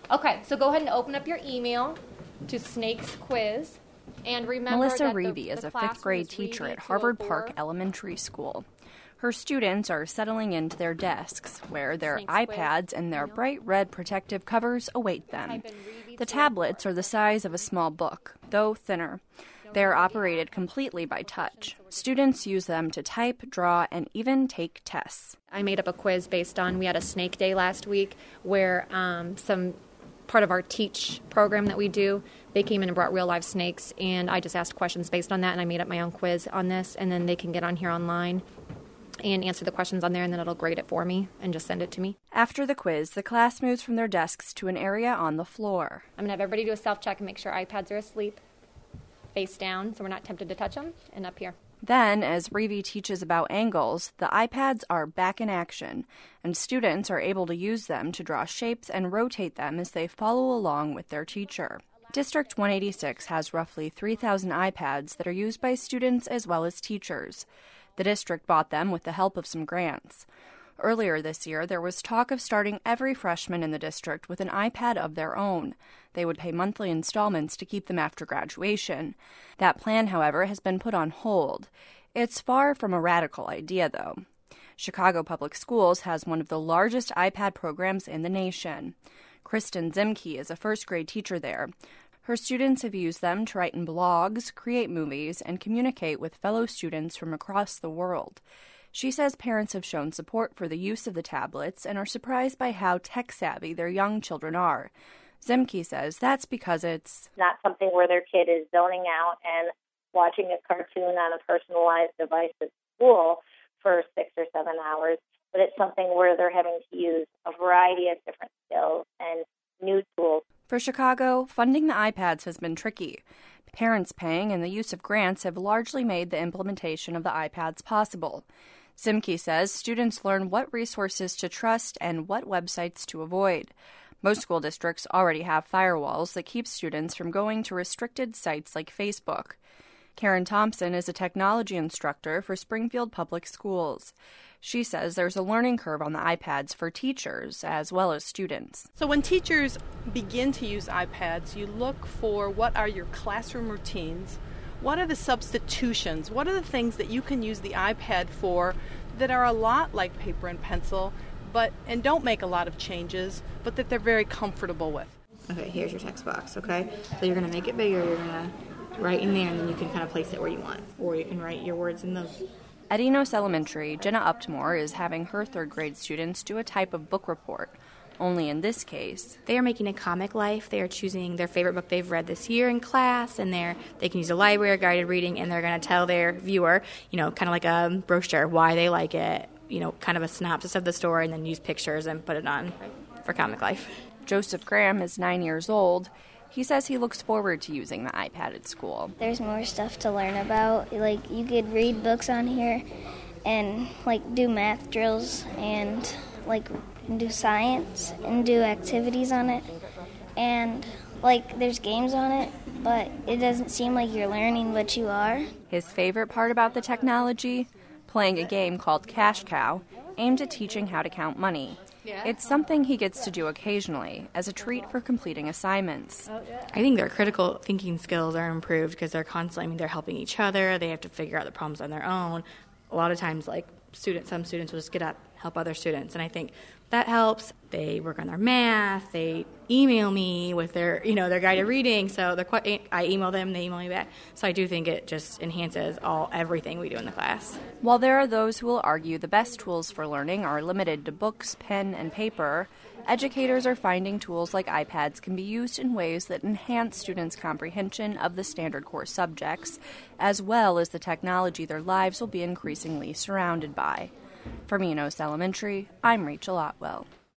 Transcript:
Okay, so go ahead and open up your email to Snake's quiz. And remember Melissa that Reevy is a fifth grade teacher at Harvard Park Elementary School. Her students are settling into their desks, where their iPads and their bright red protective covers await them. The tablets are the size of a small book, though thinner. They are operated completely by touch. Students use them to type, draw, and even take tests. I made up a quiz based on, we had a snake day last week where some part of our teach program that we do, they came in and brought real live snakes, and I just asked questions based on that, and I made up my own quiz on this, and then they can get on here online and answer the questions on there, and then it'll grade it for me and just send it to me. After the quiz, the class moves from their desks to an area on the floor. I'm going to have everybody do a self-check and make sure iPads are asleep, face down, so we're not tempted to touch them, and up here. Then, as Reevy teaches about angles, the iPads are back in action, and students are able to use them to draw shapes and rotate them as they follow along with their teacher. District 186 has roughly 3,000 iPads that are used by students as well as teachers. The district bought them with the help of some grants. Earlier this year, there was talk of starting every freshman in the district with an iPad of their own. They would pay monthly installments to keep them after graduation. That plan, however, has been put on hold. It's far from a radical idea, though. Chicago Public Schools has one of the largest iPad programs in the nation. Kristen Zimke is a first-grade teacher there. Her students have used them to write in blogs, create movies, and communicate with fellow students from across the world. She says parents have shown support for the use of the tablets and are surprised by how tech-savvy their young children are. Zimke says that's because it's not something where their kid is zoning out and watching a cartoon on a personalized device at school for 6 or 7 hours, but it's something where they're having to use a variety of different skills and new tools. For Chicago, funding the iPads has been tricky. Parents paying and the use of grants have largely made the implementation of the iPads possible. Zimke says students learn what resources to trust and what websites to avoid. Most school districts already have firewalls that keep students from going to restricted sites like Facebook. Karen Thompson is a technology instructor for Springfield Public Schools. She says there's a learning curve on the iPads for teachers as well as students. So when teachers begin to use iPads, you look for what are your classroom routines, what are the substitutions, what are the things that you can use the iPad for that are a lot like paper and pencil, and don't make a lot of changes, but that they're very comfortable with. Okay, here's your text box, okay? So you're going to make it bigger, you're going to write in there, and then you can kind of place it where you want, or you can write your words in those. At Enos Elementary, Jenna Uptmore is having her third-grade students do a type of book report. Only in this case, they are making a comic life. They are choosing their favorite book they've read this year in class, and they can use a library or guided reading, and they're going to tell their viewer, kind of like a brochure, why they like it, kind of a synopsis of the story, and then use pictures and put it on for comic life. Joseph Graham is 9 years old. He says he looks forward to using the iPad at school. There's more stuff to learn about. Like, you could read books on here and, do math drills and, do science and do activities on it. And, there's games on it, but it doesn't seem like you're learning, but you are. His favorite part about the technology? Playing a game called Cash Cow, aimed at teaching how to count money. It's something he gets to do occasionally as a treat for completing assignments. I think their critical thinking skills are improved because they're constantly, they're helping each other. They have to figure out the problems on their own. A lot of times, some students will just get up, help other students, and I think that helps. They work on their math. They email me with their guided reading. So I email them, they email me back. So I do think it just enhances everything we do in the class. While there are those who will argue the best tools for learning are limited to books, pen, and paper, educators are finding tools like iPads can be used in ways that enhance students' comprehension of the standard core subjects, as well as the technology their lives will be increasingly surrounded by. From Enos Elementary, I'm Rachel Otwell.